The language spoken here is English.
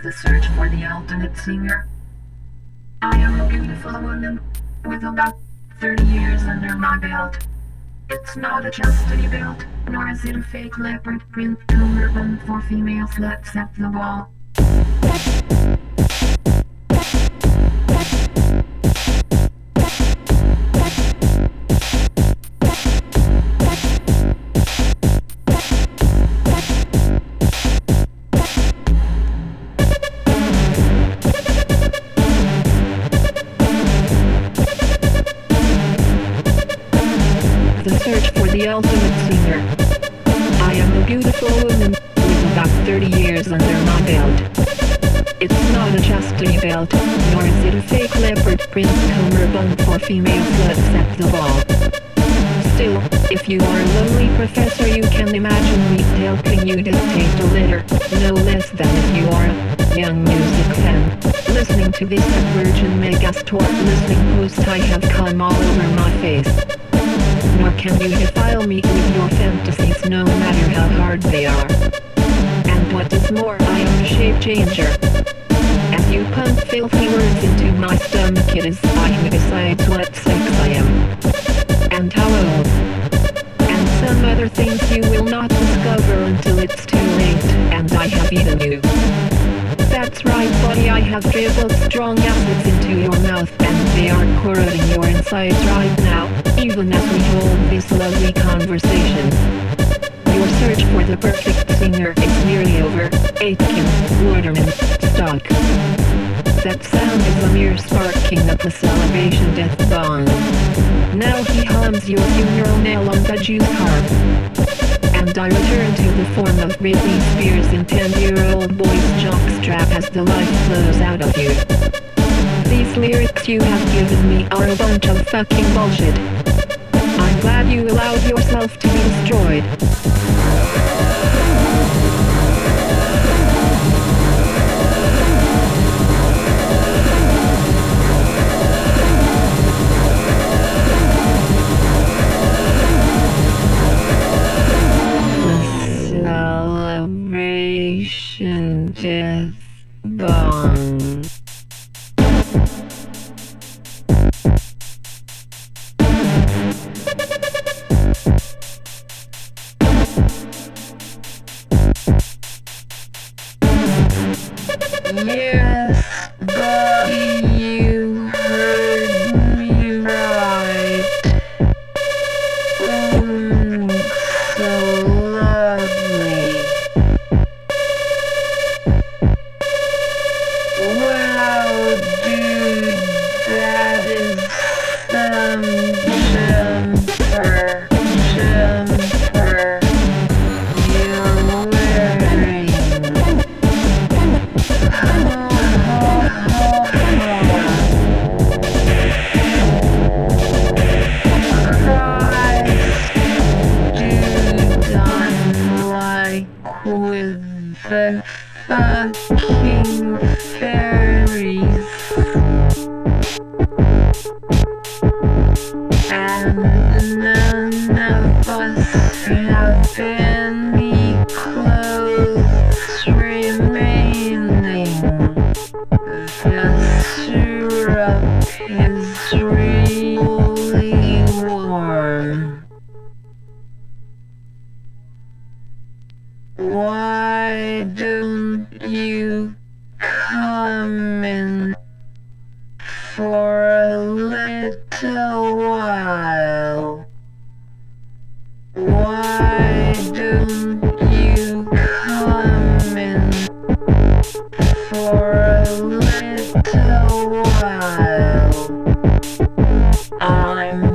The search for the ultimate singer. I am a beautiful woman with about 30 years under my belt. It's not a chastity belt, nor is it a fake leopard print cummerbund for female sluts at the wall. The search for the ultimate singer. I am a beautiful woman with about 30 years under my belt. It's not a chastity belt, nor is it a fake leopard print cummerbund for female sluts at the ball. Still, if you are a lonely professor, you can imagine me helping you dictate a letter, no less than if you are a young music fan. Listening to this at Virgin Megastore listening post, I have come all over my face. Nor can you defile me with your fantasies, no matter how hard they are. And what is more, I am a shape changer. As you pump filthy words into my stomach, it is I who decides what sex I am. And how old. And some other things you will not discover until it's too late, and I have eaten you. That's right, buddy, I have dribbled strong acids into your mouth, and they are corroding your insides right now, even as we hold this lovely conversation. Your search for the perfect singer is nearly over. Aitken, Waterman, Stock. That sound is a mere sparking of the salivation death bomb. Now he hums your funeral knell on the juice harp. And I return to the form of Britney Spears in 10-year-old boy's jockstrap as the life flows out of you. These lyrics you have given me are a bunch of fucking bullshit. I'm glad you allowed yourself to be destroyed. Celebration death bomb. Yes, but you heard me right. So lovely. Wow, dude, that is some jumper you're wearing. With the fucking fairies, and none of us have any clothes remaining. The syrup is really warm. Why don't you come in for a little while? Why don't you come in for a little while? I'm